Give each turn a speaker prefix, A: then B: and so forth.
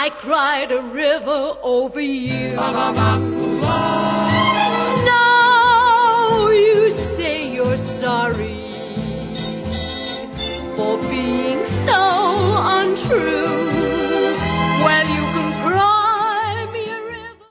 A: I cried a river over you. Now you say you're sorry for being so untrue.